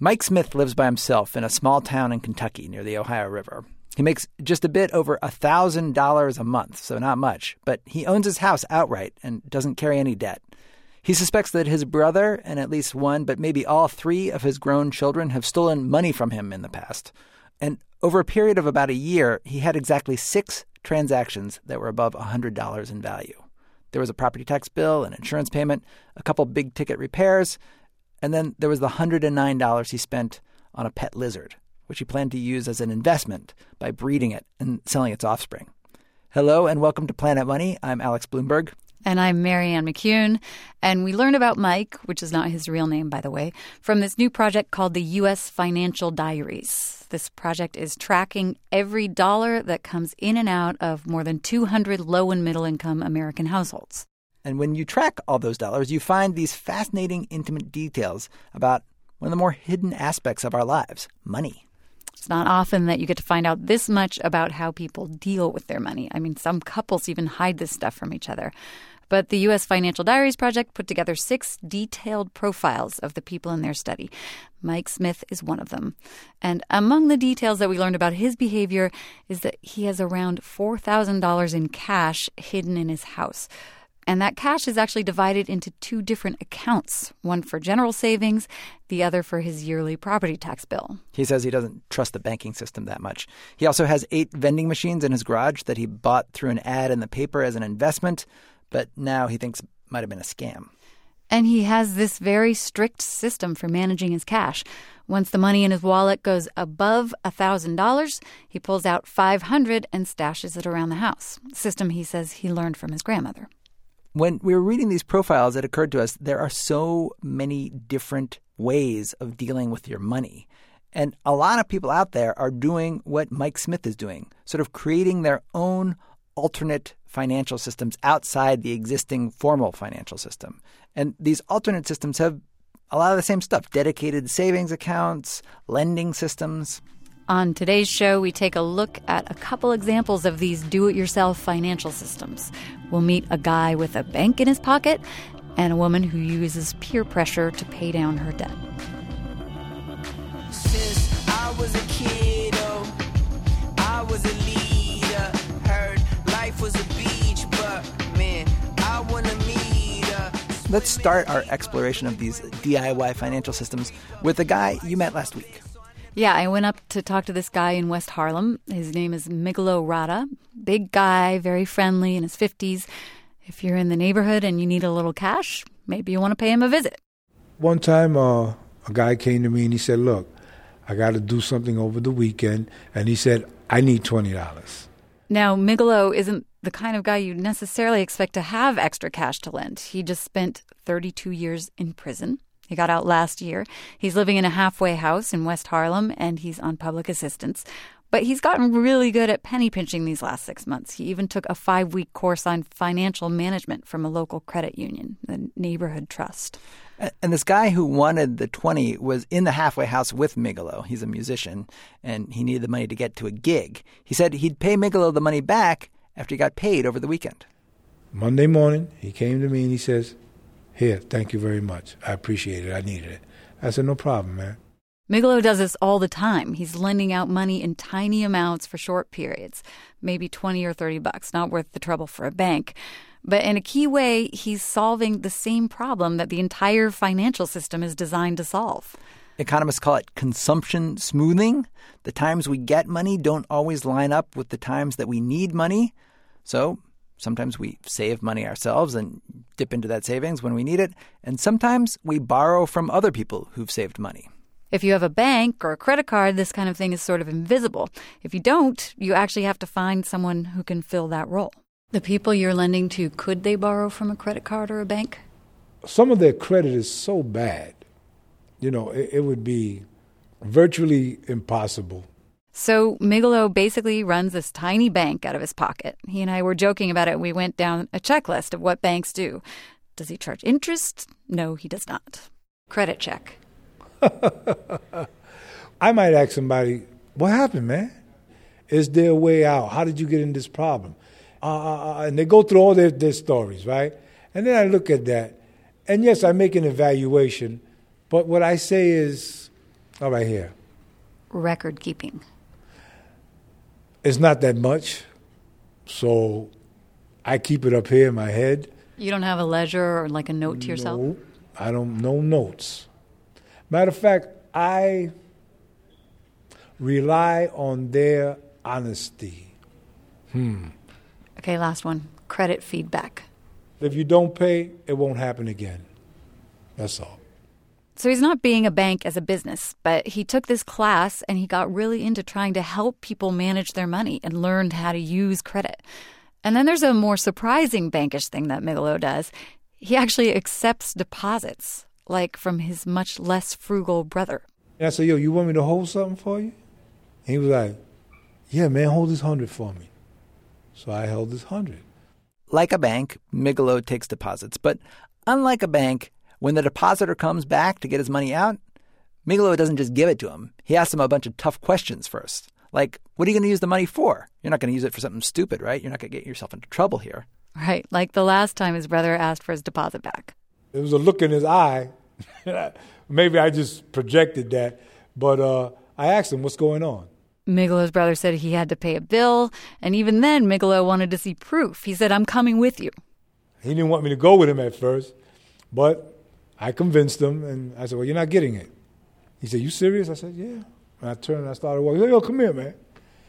Mike Smith lives by himself in a small town in Kentucky near the Ohio River. He makes just a bit over $1,000 a month, so not much, but he owns his house outright and doesn't carry any debt. He suspects that his brother and at least one, but maybe all three of his grown children have stolen money from him in the past. And over a period of about a year, he had exactly 6 transactions that were above $100 in value. There was a property tax bill, an insurance payment, a couple big-ticket repairs, and then there was the $109 he spent on a pet lizard, which he planned to use as an investment by breeding it and selling its offspring. Hello and welcome to Planet Money. I'm Alex Blumberg. And I'm Marianne McCune. And we learned about Mike, which is not his real name, by the way, from this new project called the U.S. Financial Diaries. This project is tracking every dollar that comes in and out of more than 200 low and middle income American households. And when you track all those dollars, you find these fascinating, intimate details about one of the more hidden aspects of our lives, money. It's not often that you get to find out this much about how people deal with their money. I mean, some couples even hide this stuff from each other. But the U.S. Financial Diaries Project put together 6 detailed profiles of the people in their study. Mike Smith is one of them. And among the details that we learned about his behavior is that he has around $4,000 in cash hidden in his house. And that cash is actually divided into 2 different accounts, one for general savings, the other for his yearly property tax bill. He says he doesn't trust the banking system that much. He also has 8 vending machines in his garage that he bought through an ad in the paper as an investment, but now he thinks might have been a scam. And he has this very strict system for managing his cash. Once the money in his wallet goes above $1,000, he pulls out $500 and stashes it around the house. A system he says he learned from his grandmother. When we were reading these profiles, it occurred to us there are so many different ways of dealing with your money. And a lot of people out there are doing what Mike Smith is doing, sort of creating their own alternate financial systems outside the existing formal financial system. And these alternate systems have a lot of the same stuff: dedicated savings accounts, lending systems. On today's show, we take a look at a couple examples of these do-it-yourself financial systems. We'll meet a guy with a bank in his pocket and a woman who uses peer pressure to pay down her debt. Since I was a kid, I was a leader. Heard life was a beach, but man, I want to meet her. Let's start our exploration of these DIY financial systems with a guy you met last week. Yeah, I went up to talk to this guy in West Harlem. His name is Migelo Rada. Big guy, very friendly, in his 50s. If you're in the neighborhood and you need a little cash, maybe you want to pay him a visit. One time, a guy came to me and he said, look, I got to do something over the weekend. And he said, I need $20. Now, Migelo isn't the kind of guy you'd necessarily expect to have extra cash to lend. He just spent 32 years in prison. He got out last year. He's living in a halfway house in West Harlem, and he's on public assistance. But he's gotten really good at penny pinching these last 6 months. He even took a 5-week course on financial management from a local credit union, the Neighborhood Trust. And this guy who wanted the 20 was in the halfway house with Migelo. He's a musician, and he needed the money to get to a gig. He said he'd pay Migelo the money back after he got paid over the weekend. Monday morning, he came to me and he says, here, thank you very much. I appreciate it. I needed it. I said, no problem, man. Migelo does this all the time. He's lending out money in tiny amounts for short periods, maybe $20 or $30, not worth the trouble for a bank. But in a key way, he's solving the same problem that the entire financial system is designed to solve. Economists call it consumption smoothing. The times we get money don't always line up with the times that we need money. So sometimes we save money ourselves and dip into that savings when we need it. And sometimes we borrow from other people who've saved money. If you have a bank or a credit card, this kind of thing is sort of invisible. If you don't, you actually have to find someone who can fill that role. The people you're lending to, could they borrow from a credit card or a bank? Some of their credit is so bad, it would be virtually impossible. So Migelo basically runs this tiny bank out of his pocket. He and I were joking about it. We went down a checklist of what banks do. Does he charge interest? No, he does not. Credit check. I might ask somebody, what happened, man? Is there a way out? How did you get in this problem? And they go through all their stories, right? And then I look at that. And yes, I make an evaluation. But what I say is, All right, here. Record keeping. It's not that much, so I keep it up here in my head. You don't have a ledger or like a note to yourself? No, I don't. No notes. Matter of fact, I rely on their honesty. Okay, last one. Credit feedback. If you don't pay, it won't happen again. That's all. So he's not being a bank as a business, but he took this class and he got really into trying to help people manage their money and learned how to use credit. And then there's a more surprising bankish thing that Migolo does. He actually accepts deposits, like from his much less frugal brother. And I said, yo, you want me to hold something for you? And he was like, yeah, man, hold this 100 for me. So I held this 100. Like a bank, Migolo takes deposits. But unlike a bank, when the depositor comes back to get his money out, Migolo doesn't just give it to him. He asks him a bunch of tough questions first. Like, what are you going to use the money for? You're not going to use it for something stupid, right? You're not going to get yourself into trouble here. Right, like the last time his brother asked for his deposit back. There was a look in his eye. Maybe I just projected that. But I asked him, what's going on? Migolo's brother said he had to pay a bill, and even then Migolo wanted to see proof. He said, I'm coming with you. He didn't want me to go with him at first, but I convinced him, and I said, well, you're not getting it. He said, you serious? I said, yeah. And I turned and I started walking. He said, yo, come here, man.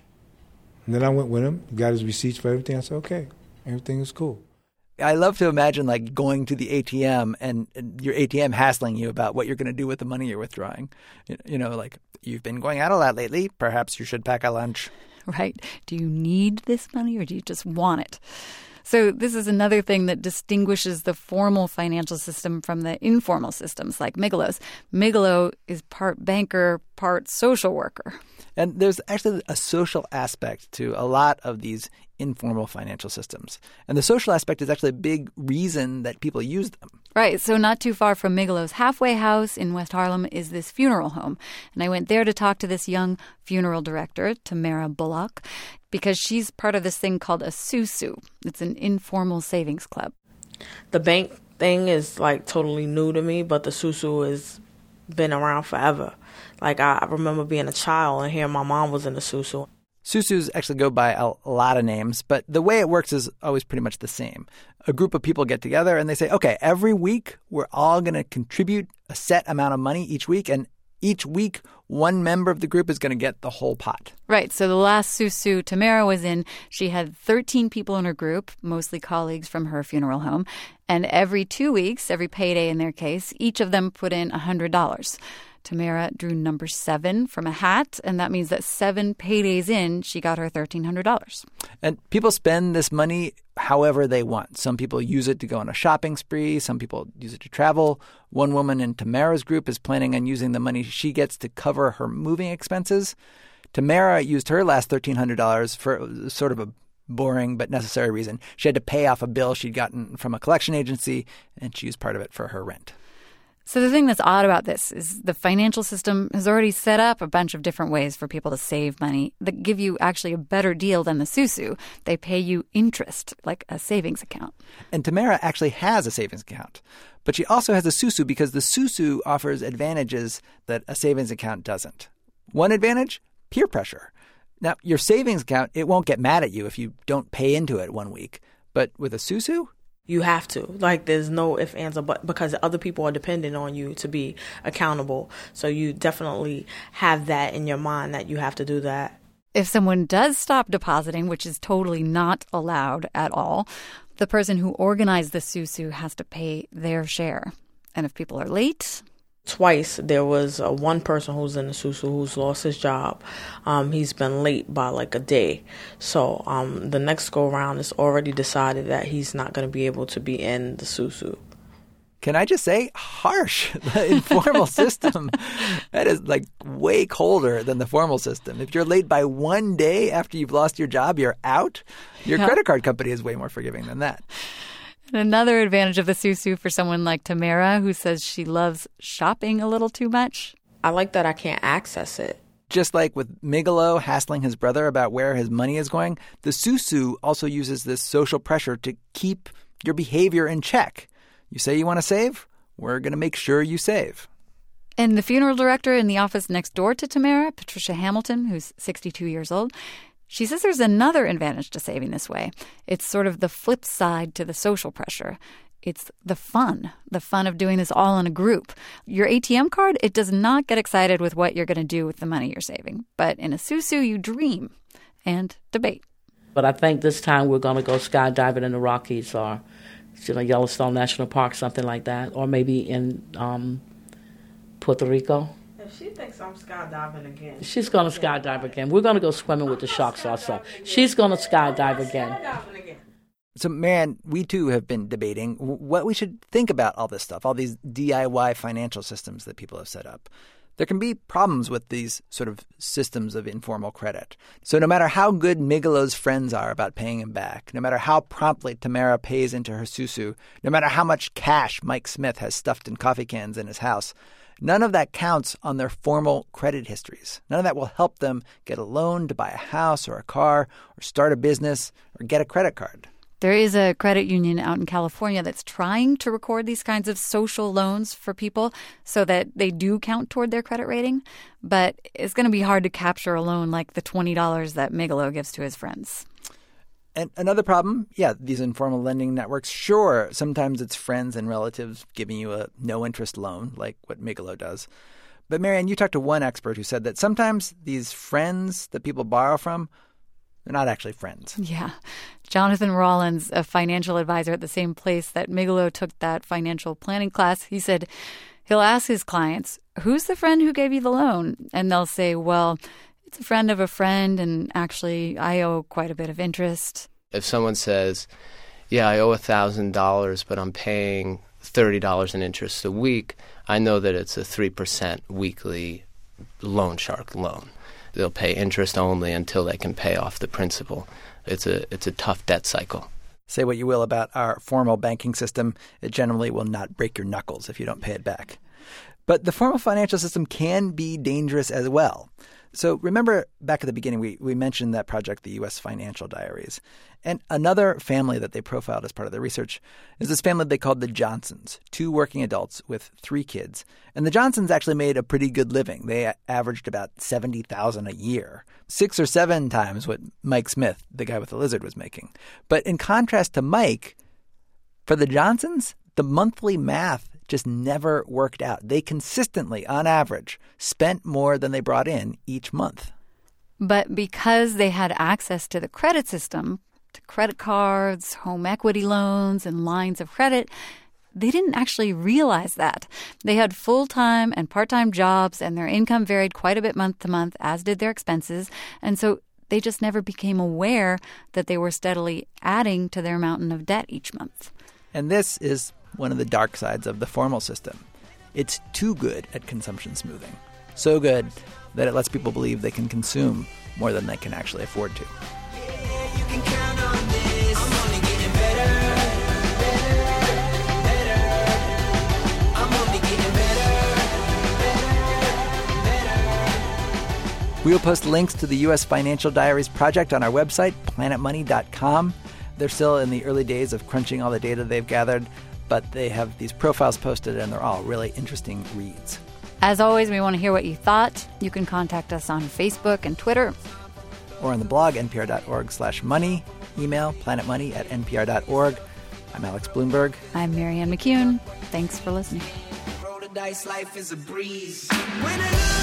And then I went with him, got his receipts for everything. I said, okay, everything is cool. I love to imagine like going to the ATM and your ATM hassling you about what you're going to do with the money you're withdrawing. You know, like, you've been going out a lot lately. Perhaps you should pack a lunch. Right. Do you need this money or do you just want it? So this is another thing that distinguishes the formal financial system from the informal systems like Migolo's. Migolo is part banker, part social worker. And there's actually a social aspect to a lot of these informal financial systems. And the social aspect is actually a big reason that people use them. Right. So not too far from Migolo's halfway house in West Harlem is this funeral home. And I went there to talk to this young funeral director, Tamara Bullock, because she's part of this thing called a SUSU. It's an informal savings club. The bank thing is like totally new to me, but the SUSU has been around forever. Like I remember being a child and hearing my mom was in the SUSU. SUSUs actually go by a lot of names, but the way it works is always pretty much the same. A group of people get together and they say, okay, every week we're all going to contribute a set amount of money each week, and each week one member of the group is going to get the whole pot. Right. So the last SUSU Tamara was in, she had 13 people in her group, mostly colleagues from her funeral home. And every 2 weeks, every payday in their case, each of them put in $100. Tamara drew number 7 from a hat, and that means that 7 paydays in, she got her $1,300. And people spend this money however they want. Some people use it to go on a shopping spree. Some people use it to travel. One woman in Tamara's group is planning on using the money she gets to cover her moving expenses. Tamara used her last $1,300 for sort of a boring but necessary reason. She had to pay off a bill she'd gotten from a collection agency, and she used part of it for her rent. So the thing that's odd about this is the financial system has already set up a bunch of different ways for people to save money that give you actually a better deal than the SUSU. They pay you interest, like a savings account. And Tamara actually has a savings account. But she also has a SUSU because the SUSU offers advantages that a savings account doesn't. One advantage? Peer pressure. Now, your savings account, it won't get mad at you if you don't pay into it 1 week. But with a SUSU? You have to. Like, there's no ifs, ands, or buts, because other people are dependent on you to be accountable. So you definitely have that in your mind that you have to do that. If someone does stop depositing, which is totally not allowed at all, the person who organized the SUSU has to pay their share. And if people are late... Twice there was one person who's in the SUSU who's lost his job. He's been late by like a day. So the next go around is already decided that he's not going to be able to be in the SUSU. Can I just say, harsh. The informal system, that is like way colder than the formal system. If you're late by 1 day after you've lost your job, you're out. Your credit card company is way more forgiving than that. And another advantage of the SUSU for someone like Tamara, who says she loves shopping a little too much. I like that I can't access it. Just like with Migolo hassling his brother about where his money is going, the SUSU also uses this social pressure to keep your behavior in check. You say you want to save? We're going to make sure you save. And the funeral director in the office next door to Tamara, Patricia Hamilton, who's 62 years old, she says there's another advantage to saving this way. It's sort of the flip side to the social pressure. It's the fun of doing this all in a group. Your ATM card, it does not get excited with what you're going to do with the money you're saving. But in a Susu, you dream and debate. But I think this time we're going to go skydiving in the Rockies or Yellowstone National Park, something like that, or maybe in Puerto Rico. If she thinks I'm skydiving again. She's going to skydive again. We're going to go swimming with the sharks also. She's going to skydive again. So, Marianne, we too have been debating what we should think about all this stuff, all these DIY financial systems that people have set up. There can be problems with these sort of systems of informal credit. So no matter how good Migelo's friends are about paying him back, no matter how promptly Tamara pays into her Susu, no matter how much cash Mike Smith has stuffed in coffee cans in his house, none of that counts on their formal credit histories. None of that will help them get a loan to buy a house or a car or start a business or get a credit card. There is a credit union out in California that's trying to record these kinds of social loans for people so that they do count toward their credit rating. But it's going to be hard to capture a loan like the $20 that Migelo gives to his friends. And another problem, these informal lending networks, sure, sometimes it's friends and relatives giving you a no-interest loan like what Migelo does. But, Marianne, you talked to one expert who said that sometimes these friends that people borrow from, they're not actually friends. Yeah. Jonathan Rollins, a financial advisor at the same place that Migelo took that financial planning class, he said he'll ask his clients, who's the friend who gave you the loan? And they'll say, well, it's a friend of a friend, and actually I owe quite a bit of interest. If someone says, I owe $1,000, but I'm paying $30 in interest a week, I know that it's a 3% weekly loan shark loan. They'll pay interest only until they can pay off the principal. It's a tough debt cycle. Say what you will about our formal banking system, it generally will not break your knuckles if you don't pay it back. But the formal financial system can be dangerous as well. So remember back at the beginning, we mentioned that project, the U.S. Financial Diaries. And another family that they profiled as part of their research is this family they called the Johnsons, 2 working adults with 3 kids. And the Johnsons actually made a pretty good living. They averaged about $70,000 a year, 6 or 7 times what Mike Smith, the guy with the lizard, was making. But in contrast to Mike, for the Johnsons, the monthly math just never worked out. They consistently, on average, spent more than they brought in each month. But because they had access to the credit system, to credit cards, home equity loans, and lines of credit, they didn't actually realize that. They had full-time and part-time jobs, and their income varied quite a bit month to month, as did their expenses. And so they just never became aware that they were steadily adding to their mountain of debt each month. And this is one of the dark sides of the formal system. It's too good at consumption smoothing. So good that it lets people believe they can consume more than they can actually afford to. You can count on this. I'm only getting better. I'm only getting better. We will post links to the U.S. Financial Diaries project on our website, planetmoney.com. They're still in the early days of crunching all the data they've gathered, but they have these profiles posted, and they're all really interesting reads. As always, we want to hear what you thought. You can contact us on Facebook and Twitter. Or on the blog, npr.org/money. Email planetmoney@npr.org. I'm Alex Bloomberg. I'm Marianne McCune. Thanks for listening. Roll the dice, life is a breeze. When